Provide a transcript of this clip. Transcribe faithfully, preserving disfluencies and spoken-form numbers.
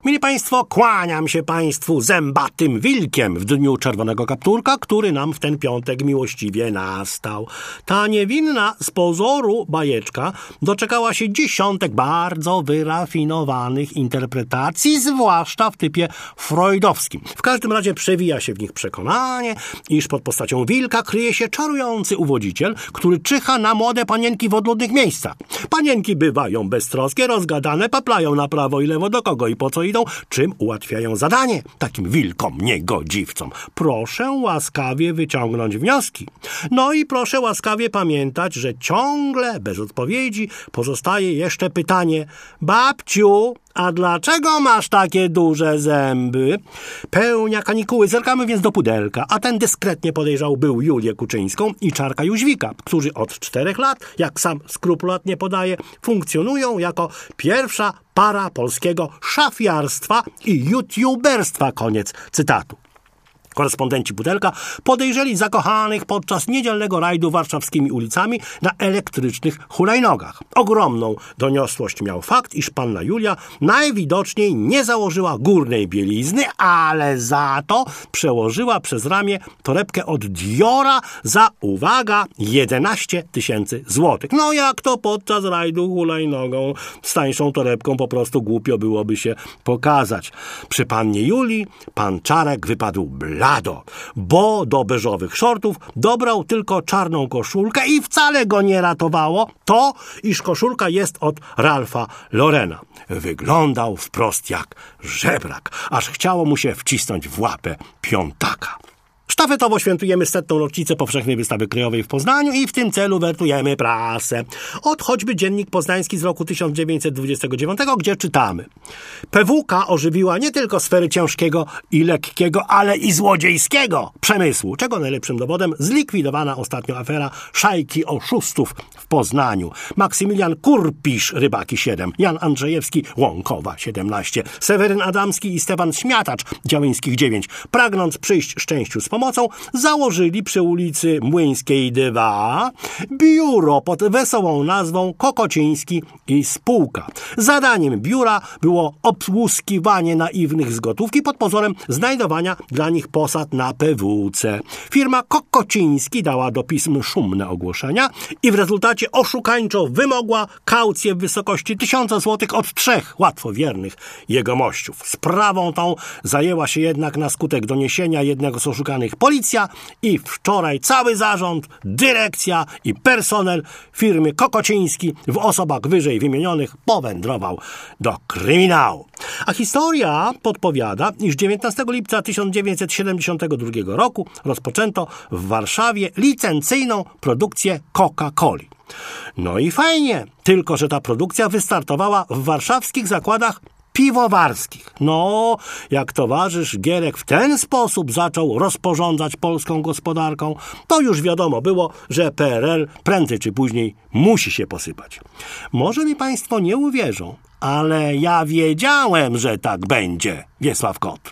Mili Państwo, kłaniam się Państwu zębatym wilkiem w dniu czerwonego kapturka, który nam w ten piątek miłościwie nastał. Ta niewinna z pozoru bajeczka doczekała się dziesiątek bardzo wyrafinowanych interpretacji, zwłaszcza w typie freudowskim. W każdym razie przewija się w nich przekonanie, iż pod postacią wilka kryje się czarujący uwodziciel, który czyha na młode panienki w odludnych miejscach. Panienki bywają beztroskie, rozgadane, paplają na prawo i lewo do kogo i po co idą, czym ułatwiają zadanie takim wilkom niegodziwcom. Proszę łaskawie wyciągnąć wnioski. No i proszę łaskawie pamiętać, że ciągle bez odpowiedzi pozostaje jeszcze pytanie: babciu, a dlaczego masz takie duże zęby? Pełnia kanikuły, zerkamy więc do pudelka, a ten dyskretnie podejrzał był Julię Kuczyńską i Czarka Jóźwika, którzy od czterech lat, jak sam skrupulatnie podaje, funkcjonują jako pierwsza para polskiego szafiarstwa i youtuberstwa. Koniec cytatu. Korespondenci Pudelka podejrzeli zakochanych podczas niedzielnego rajdu warszawskimi ulicami na elektrycznych hulajnogach. Ogromną doniosłość miał fakt, iż panna Julia najwidoczniej nie założyła górnej bielizny, ale za to przełożyła przez ramię torebkę od Diora za, uwaga, jedenaście tysięcy złotych. No jak to podczas rajdu hulajnogą z tańszą torebką po prostu głupio byłoby się pokazać. Przy pannie Julii pan Czarek wypadł blady. Lado, bo do beżowych shortów dobrał tylko czarną koszulkę i wcale go nie ratowało to, iż koszulka jest od Ralpha Laurena. Wyglądał wprost jak żebrak, aż chciało mu się wcisnąć w łapę piątaka. Sztafetowo świętujemy setną rocznicę Powszechnej Wystawy Krajowej w Poznaniu i w tym celu wertujemy prasę. Od choćby Dziennik Poznański z roku tysiąc dziewięćset dwudziestego dziewiątego, gdzie czytamy: P W K ożywiła nie tylko sfery ciężkiego i lekkiego, ale i złodziejskiego przemysłu, czego najlepszym dowodem zlikwidowana ostatnio afera szajki oszustów w Poznaniu. Maksymilian Kurpisz, Rybaki siedem, Jan Andrzejewski, Łąkowa siedemnaście, Seweryn Adamski i Stefan Śmiatacz, Działyńskich dziewięć, pragnąc przyjść szczęściu z pomocą, założyli przy ulicy Młyńskiej dwa biuro pod wesołą nazwą Kokociński i Spółka. Zadaniem biura było obłuskiwanie naiwnych z gotówki pod pozorem znajdowania dla nich posad na P W C. Firma Kokociński dała do pism szumne ogłoszenia i w rezultacie oszukańczo wymogła kaucję w wysokości tysiąca złotych od trzech łatwowiernych jegomościów. Sprawą tą zajęła się jednak na skutek doniesienia jednego z oszukanych policja i wczoraj cały zarząd, dyrekcja i personel firmy Kokociński w osobach wyżej wymienionych powędrował do kryminału. A historia podpowiada, iż dziewiętnastego lipca tysiąc dziewięćset siedemdziesiątego drugiego roku rozpoczęto w Warszawie licencyjną produkcję Coca-Coli. No i fajnie, tylko że ta produkcja wystartowała w warszawskich zakładach piwowarskich. No, jak towarzysz Gierek w ten sposób zaczął rozporządzać polską gospodarką, to już wiadomo było, że P R L prędzej czy później musi się posypać. Może mi Państwo nie uwierzą, ale ja wiedziałem, że tak będzie. Wiesław Kot.